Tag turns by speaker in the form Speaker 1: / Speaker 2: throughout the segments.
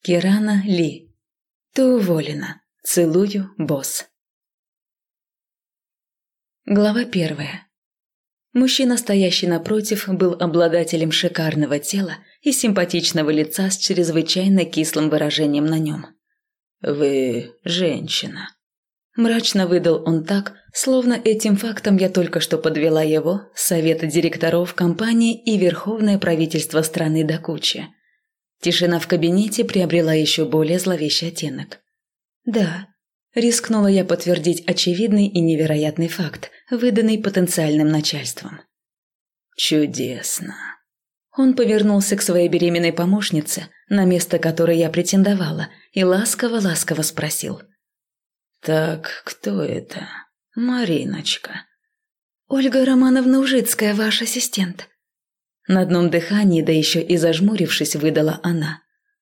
Speaker 1: Кирана Ли. Ты уволена. Целую, босс. Глава 1. Мужчина, стоящий напротив, был обладателем шикарного тела и симпатичного лица с чрезвычайно кислым выражением на нем. «Вы женщина». Мрачно выдал он так, словно этим фактом я только что подвела его, совет директоров компании и верховное правительство страны до кучи. Тишина в кабинете приобрела еще более зловещий оттенок. «Да», – рискнула я подтвердить очевидный и невероятный факт, выданный потенциальным начальством. «Чудесно». Он повернулся к своей беременной помощнице, на место которой я претендовала, и ласково-ласково спросил. «Так кто это? Мариночка?» «Ольга Романовна Ужицкая, ваш ассистент». На одном дыхании, да еще и зажмурившись, выдала она.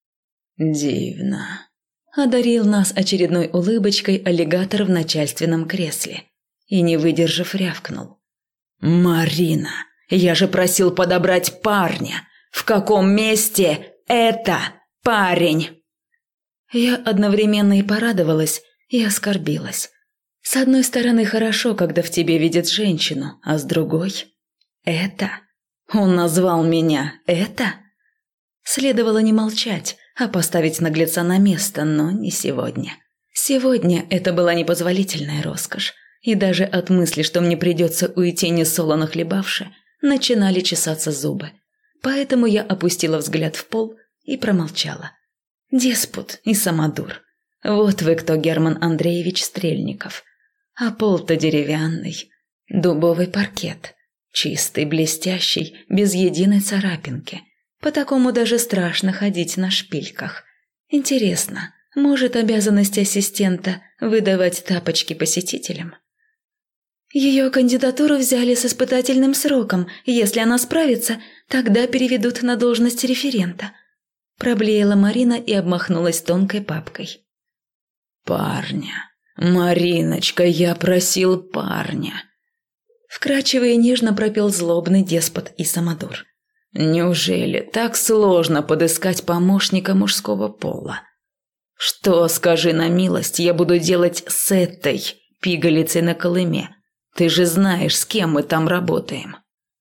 Speaker 1: «Дивно», – одарил нас очередной улыбочкой аллигатор в начальственном кресле и, не выдержав, рявкнул. «Марина, я же просил подобрать парня. В каком месте это парень?» Я одновременно и порадовалась, и оскорбилась. С одной стороны, хорошо, когда в тебе видят женщину, а с другой – это. Он назвал меня «это»? Следовало не молчать, а поставить наглеца на место, но не сегодня. Сегодня это была непозволительная роскошь, и даже от мысли, что мне придется уйти несолоно хлебавши, начинали чесаться зубы. Поэтому я опустила взгляд в пол и промолчала. Деспот и самодур. Вот вы кто, Герман Андреевич Стрельников. А пол-то деревянный, дубовый паркет. Чистый, блестящий, без единой царапинки. По такому даже страшно ходить на шпильках. Интересно, может обязанность ассистента выдавать тапочки посетителям? Ее кандидатуру взяли с испытательным сроком. Если она справится, тогда переведут на должность референта. Проблеяла Марина и обмахнулась тонкой папкой. «Парня. Мариночка, я просил парня». Вкрадчиво и нежно пропел злобный деспот и самодур. «Неужели так сложно подыскать помощника мужского пола? Что, скажи на милость, я буду делать с этой пигалицей на Колыме? Ты же знаешь, с кем мы там работаем».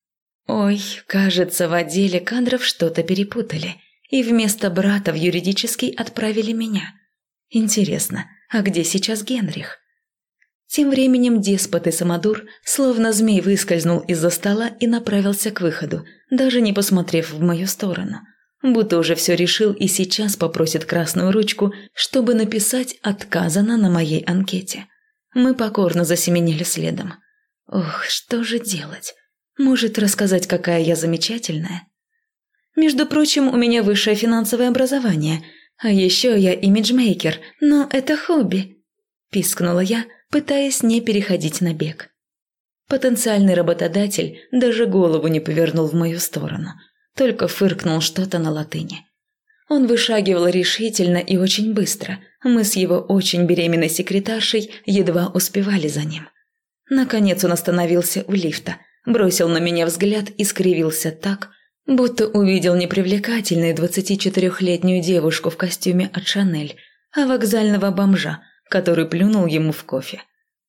Speaker 1: Ой, кажется, в отделе кадров что-то перепутали, и вместо брата в юридический отправили меня. Интересно, а где сейчас Генрих? Тем временем деспот и самодур, словно змей, выскользнул из-за стола и направился к выходу, даже не посмотрев в мою сторону. Будто уже все решил и сейчас попросит красную ручку, чтобы написать «отказано» на моей анкете. Мы покорно засеменили следом. Ох, что же делать? Может, рассказать, какая я замечательная? Между прочим, у меня высшее финансовое образование, а еще я имиджмейкер, но это хобби. Пискнула я, пытаясь не переходить на бег. Потенциальный работодатель даже голову не повернул в мою сторону, только фыркнул что-то на латыни. Он вышагивал решительно и очень быстро, мы с его очень беременной секретаршей едва успевали за ним. Наконец он остановился у лифта, бросил на меня взгляд и скривился так, будто увидел не привлекательную 24-летнюю девушку в костюме от Шанель, а вокзального бомжа, который плюнул ему в кофе.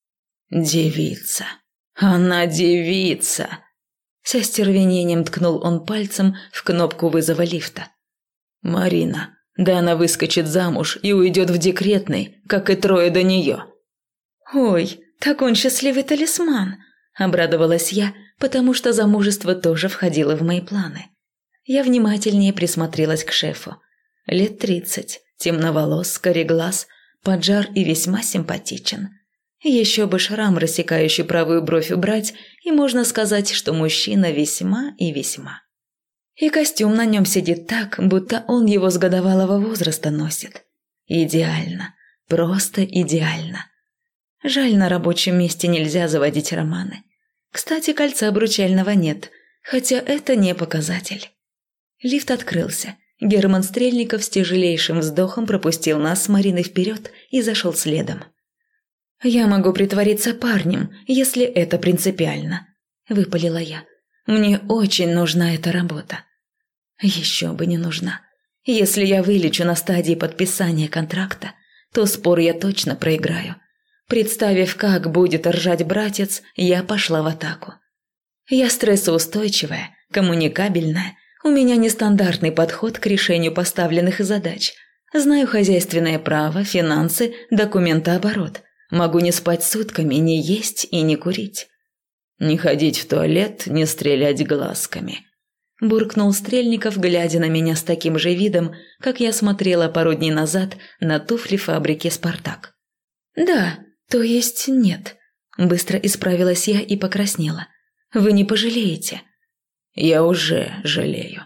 Speaker 1: «Девица! Она девица!» С остервенением ткнул он пальцем в кнопку вызова лифта. «Марина, да она выскочит замуж и уйдет в декретный, как и трое до нее». «Ой, так он счастливый талисман!» – обрадовалась я, потому что замужество тоже входило в мои планы. Я внимательнее присмотрелась к шефу. Лет 30, темноволос, кореглаз, поджар и весьма симпатичен. Еще бы шрам, рассекающий правую бровь, убрать, и можно сказать, что мужчина весьма и весьма. И костюм на нем сидит так, будто он его с годовалого возраста носит. Идеально, просто идеально. Жаль, на рабочем месте нельзя заводить романы. Кстати, кольца обручального нет, хотя это не показатель. Лифт открылся. Герман Стрельников с тяжелейшим вздохом пропустил нас с Мариной вперед и зашел следом. «Я могу притвориться парнем, если это принципиально», – выпалила я. «Мне очень нужна эта работа». Еще бы не нужна. Если я вылечу на стадии подписания контракта, то спор я точно проиграю. Представив, как будет ржать братец, я пошла в атаку. Я стрессоустойчивая, коммуникабельная, у меня нестандартный подход к решению поставленных задач. Знаю хозяйственное право, финансы, документооборот. Могу не спать сутками, не есть и не курить. «Не ходить в туалет, не стрелять глазками», – буркнул Стрельников, глядя на меня с таким же видом, как я смотрела пару дней назад на туфли фабрики «Спартак». «Да, то есть нет», – быстро исправилась я и покраснела. «Вы не пожалеете?» «Я уже жалею».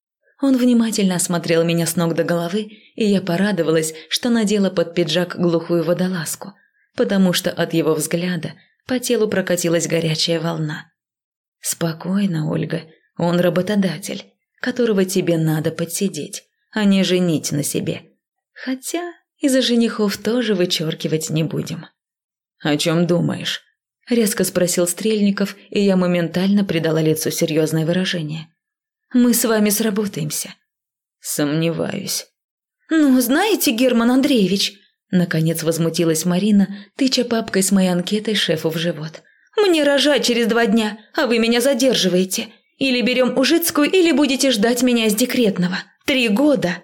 Speaker 1: Он внимательно осмотрел меня с ног до головы, и я порадовалась, что надела под пиджак глухую водолазку, потому что от его взгляда по телу прокатилась горячая волна. «Спокойно, Ольга, он работодатель, которого тебе надо подсидеть, а не женить на себе. Хотя из-за женихов тоже вычеркивать не будем». «О чем думаешь?» – резко спросил Стрельников, и я моментально придала лицу серьезное выражение. «Мы с вами сработаемся». «Сомневаюсь». «Ну, знаете, Герман Андреевич...» Наконец возмутилась Марина, тыча папкой с моей анкетой шефу в живот. «Мне рожать через 2 дня, а вы меня задерживаете. Или берем Ужицкую, или будете ждать меня из декретного. 3 года».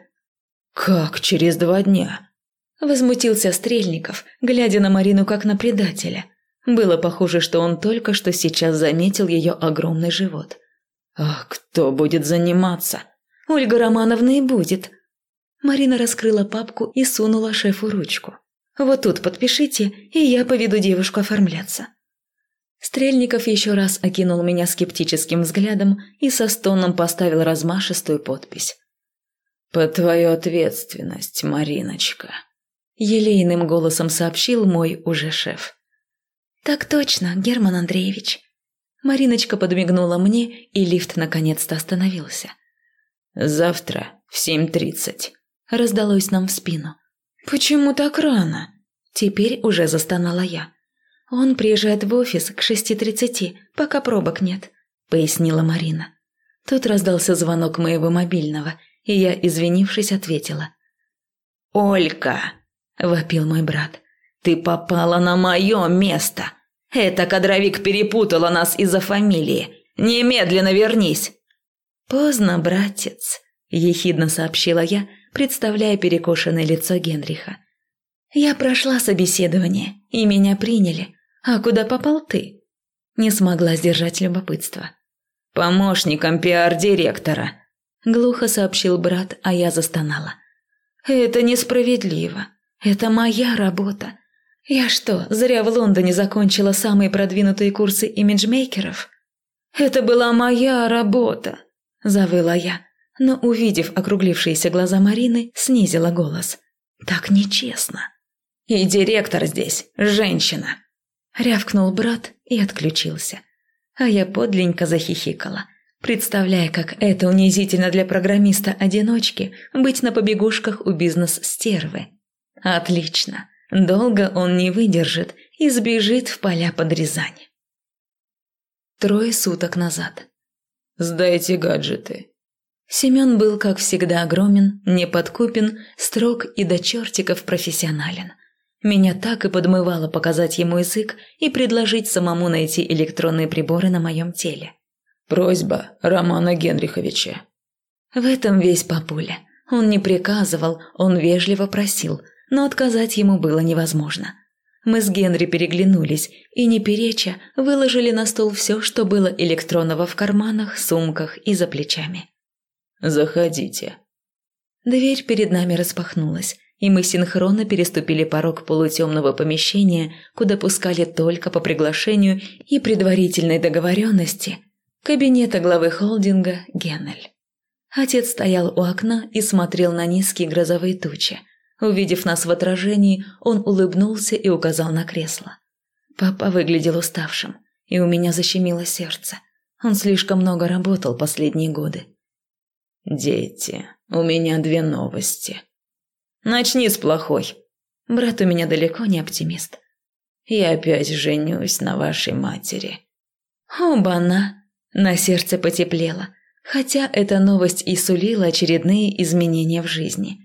Speaker 1: «Как через 2 дня?» Возмутился Стрельников, глядя на Марину как на предателя. Было похоже, что он только что сейчас заметил ее огромный живот. «А кто будет заниматься?» «Ольга Романовна и будет». Марина раскрыла папку и сунула шефу ручку. «Вот тут подпишите, и я поведу девушку оформляться». Стрельников еще раз окинул меня скептическим взглядом и со стоном поставил размашистую подпись. «Под твою ответственность, Мариночка», – елейным голосом сообщил мой уже шеф. «Так точно, Герман Андреевич». Мариночка подмигнула мне, и лифт наконец-то остановился. «Завтра в 7:30. Раздалось нам в спину. «Почему так рано?» Теперь уже застонала я. «Он приезжает в офис к 6:30, пока пробок нет», – пояснила Марина. Тут раздался звонок моего мобильного, и я, извинившись, ответила. «Олька!» – вопил мой брат. «Ты попала на мое место! Эта кадровик перепутала нас из-за фамилии! Немедленно вернись!» «Поздно, братец», – ехидно сообщила я, представляя перекошенное лицо Генриха. «Я прошла собеседование, и меня приняли. А куда попал ты?» Не смогла сдержать любопытство. «Помощником пиар-директора», – глухо сообщил брат, а я застонала. «Это несправедливо. Это моя работа. Я что, зря в Лондоне закончила самые продвинутые курсы имиджмейкеров?» «Это была моя работа», – завыла я, но, увидев округлившиеся глаза Марины, снизила голос. «Так нечестно». «И директор здесь женщина», – рявкнул брат и отключился. А я подленько захихикала, представляя, как это унизительно для программиста-одиночки быть на побегушках у бизнес-стервы. Отлично, долго он не выдержит и сбежит в поля под Рязань. 3 суток назад. «Сдайте гаджеты». Семен был, как всегда, огромен, неподкупен, строг и до чертиков профессионален. Меня так и подмывало показать ему язык и предложить самому найти электронные приборы на моем теле. «Просьба Романа Генриховича». В этом весь папуля. Он не приказывал, он вежливо просил, но отказать ему было невозможно. Мы с Генри переглянулись и, не переча, выложили на стол все, что было электронного в карманах, сумках и за плечами. «Заходите». Дверь перед нами распахнулась, и мы синхронно переступили порог полутемного помещения, куда пускали только по приглашению и предварительной договоренности кабинета главы холдинга Генель. Отец стоял у окна и смотрел на низкие грозовые тучи. Увидев нас в отражении, он улыбнулся и указал на кресло. Папа выглядел уставшим, и у меня защемило сердце. Он слишком много работал последние годы. «Дети, у меня 2 новости». «Начни с плохой». Брат у меня далеко не оптимист. «Я опять женюсь на вашей матери». «Оба-на!» На сердце потеплело. Хотя эта новость и сулила очередные изменения в жизни.